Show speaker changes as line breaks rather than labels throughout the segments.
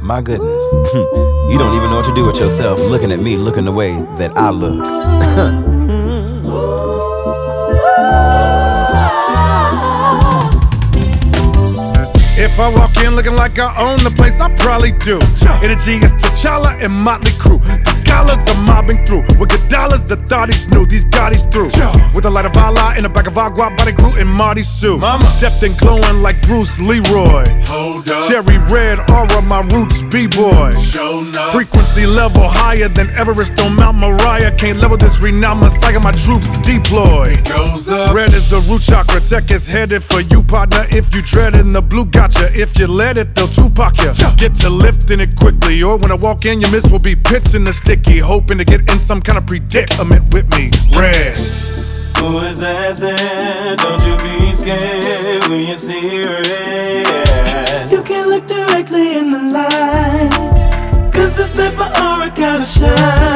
My goodness. You don't even know what to do with yourself, looking at me, looking the way that I look.
If I walk in looking like I own the place, I probably do. Energy is T'Challa and Motley Crue. The scholars are mobbing through. With good dollars, the thotties knew these Gotti's through. With the light of Allah in the back of Agua, body Groot and Marty Sue. Mama stepped in glowing like Bruce Leroy. Hold up. Cherry red aura, my roots B-boy. Frequency level higher than Everest on Mount Moriah. Can't level this renowned Messiah, my troops deploy. Goes up. Red is the root chakra, tech is headed for you, partner. If you tread in the blue, gotcha. If you let it, they'll Tupac ya. Get to lifting it quickly, or when I walk in, your miss will be pitching the sticky, hoping to get in some kind of predicament with me. Red.
Who is that there? Don't you be scared when you see red. You can't look directly in the light, cause this type of aura gotta shine.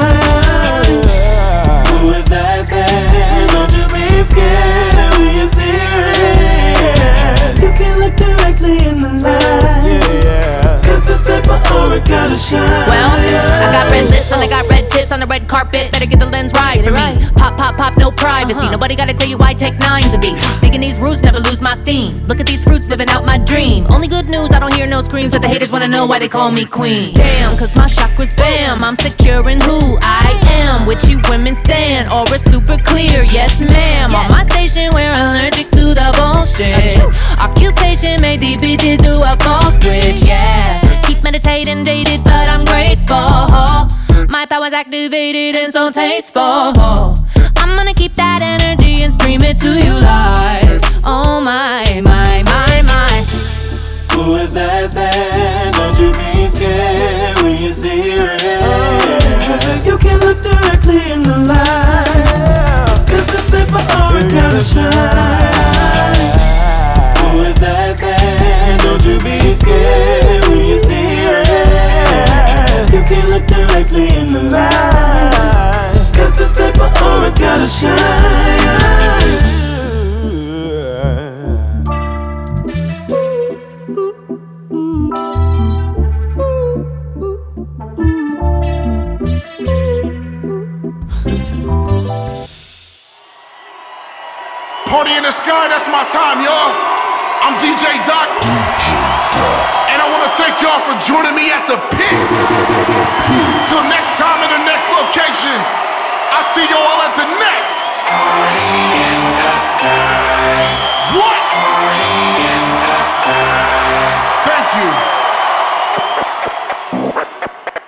Who is that there? Don't you be scared when you see red. You can't look directly in the light, cause this type of aura gotta shine.
Well, I got red lips and I got red tips on the red carpet. Better get the lens right for me. Pop, pop, pop, no privacy. Nobody gotta tell you I take 9 to be. Digging these roots, never lose my steam. Look at these fruits, living out my dream. Only good news, I don't hear no screams, but the haters wanna know why they call me queen. Damn, cause my chakras bam, I'm secure in who I am. With you women stand, aura super clear, yes ma'am. On my station we're allergic to the bullshit. Occupation made these bitches do a false switch, yeah. Keep meditating, dated, but I'm grateful. My power's activated and so tasteful. I'm gonna keep that energy and stream it to you live. Oh my, my, my, my.
Who is that there? Don't you be scared when you see red. You can't look directly in the light, cause this type of aura gotta shine. Who is that there? Don't you be scared when you see red. You can't look directly in the light, cause this type of aura gotta shine.
Party in the sky, that's my time, y'all. I'm DJ Doc. And I want to thank y'all for joining me at the pit. Till next time in the next location, I'll see y'all at the next.